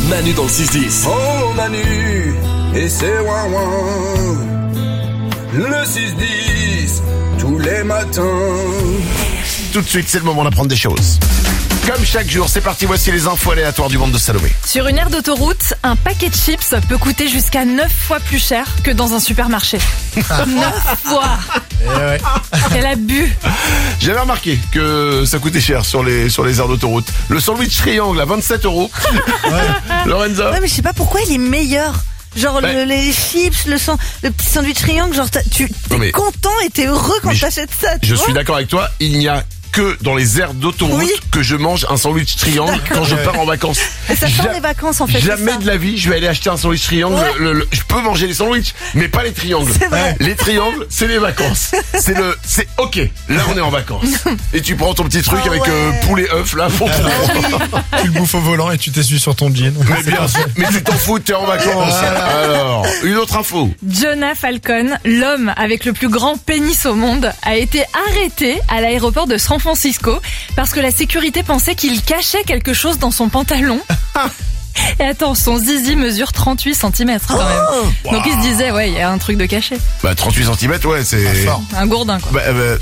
Manu dans le 6-10. Oh Manu, et c'est ouin-ouin. Le 6-10, tous les matins. Tout de suite, c'est le moment d'apprendre des choses. Comme chaque jour, c'est parti, voici les infos aléatoires du monde de Salomé. Sur une aire d'autoroute, un paquet de chips peut coûter jusqu'à 9 fois plus cher que dans un supermarché. 9 fois. Elle a bu. J'avais remarqué que ça coûtait cher sur les aires d'autoroute. Le sandwich triangle à 27 €. Lorenza. Ouais, mais je sais pas pourquoi il est meilleur. Genre les chips, le petit sandwich triangle, genre t'es content et t'es heureux quand t'achètes ça. Je suis d'accord avec toi, il n'y a que dans les aires d'autoroute que je mange un sandwich triangle quand je pars en vacances. Et ça sent les vacances en fait. Jamais de la vie je vais aller acheter un sandwich triangle. Je peux manger les sandwichs, mais pas les triangles. Les triangles, c'est les vacances. C'est ok. Là on est en vacances. Et tu prends ton petit truc avec poulet œuf là. Tu le bouffes au volant et tu t'essuies sur ton jean. Mais bien sûr. Mais tu t'en fous, t'es en vacances. Alors, une autre info. Jonah Falcon, l'homme avec le plus grand pénis au monde, a été arrêté à l'aéroport de San Francisco parce que la sécurité pensait qu'il cachait quelque chose dans son pantalon. Et attends, son zizi mesure 38 cm quand même. Donc il se disait, il y a un truc de caché. 38 cm, c'est... Un gourdin, quoi.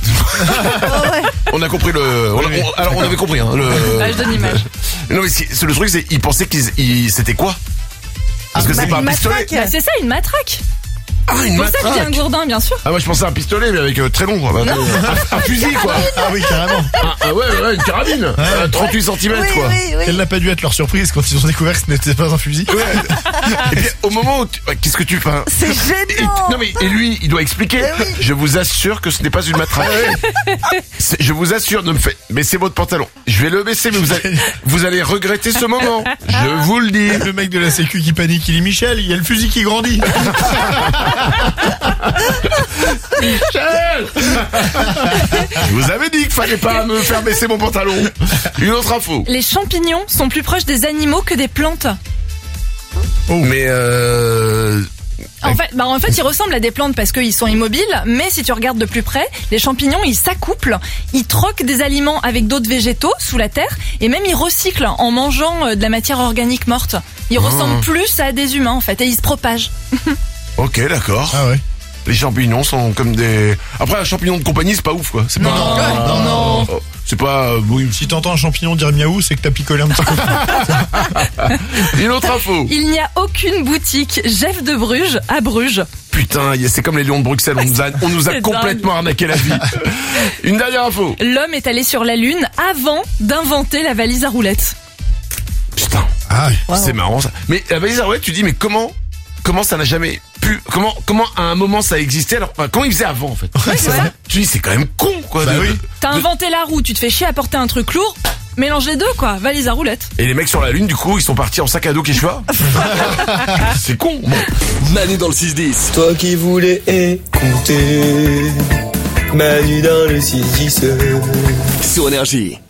On a compris alors on avait compris, hein, je donne l'image. Non mais le truc c'est, il pensait c'était quoi? Parce que c'est pas un pistolet. C'est ça, une matraque. Ah, une matraque. C'est pour ça que j'ai un gourdin, bien sûr. Ah, moi je pensais à un pistolet, mais avec très long, quoi. Un fusil, quoi. Ah oui, carrément. Une carabine. 38 cm, quoi. Quelle n'a pas dû être leur surprise quand ils ont découvert que ce n'était pas un fusil. Et puis, au moment où qu'est-ce que tu fais? C'est gênant. Non, mais, et lui, il doit expliquer. Je vous assure que ce n'est pas une matraque. Je vous assure, baissez votre pantalon. Je vais le baisser, mais vous allez regretter ce moment. Je vous le dis. Le mec de la sécu qui panique, il dit Michel, il y a le fusil qui grandit. Michel, je vous avais dit qu'il fallait pas me faire baisser mon pantalon. Une autre info. Les champignons sont plus proches des animaux que des plantes. Mais En fait, ils ressemblent à des plantes parce qu'ils sont immobiles, mais si tu regardes de plus près, les champignons, ils s'accouplent, ils troquent des aliments avec d'autres végétaux sous la terre, et même ils recyclent en mangeant de la matière organique morte. Ils ressemblent plus à des humains, en fait, et ils se propagent. Ok, d'accord. Ah ouais. Les champignons sont comme des... Après, un champignon de compagnie, c'est pas ouf, quoi. C'est pas... Non. C'est pas... Si t'entends un champignon dire miaou, c'est que t'as picolé un petit peu. Une autre info. Il n'y a aucune boutique Jeff de Bruges à Bruges. Putain, c'est comme les lions de Bruxelles, on nous a complètement arnaqué la vie. Une dernière info. L'homme est allé sur la Lune avant d'inventer la valise à roulettes. Putain, c'est marrant ça. Mais la valise à roulettes, tu dis, mais comment ça n'a jamais pu... Comment à un moment ça existait alors... Comment ils faisaient avant, en fait? C'est ça. Tu dis, c'est quand même con, quoi. T'as inventé la roue, tu te fais chier à porter un truc lourd, mélange les deux, quoi, valise à roulettes. Et les mecs sur la Lune, du coup, ils sont partis en sac à dos Quechua. C'est con. Bon. Manu dans le 6-10. Toi qui voulais écouter Manu dans le 6-10. Sur Énergie.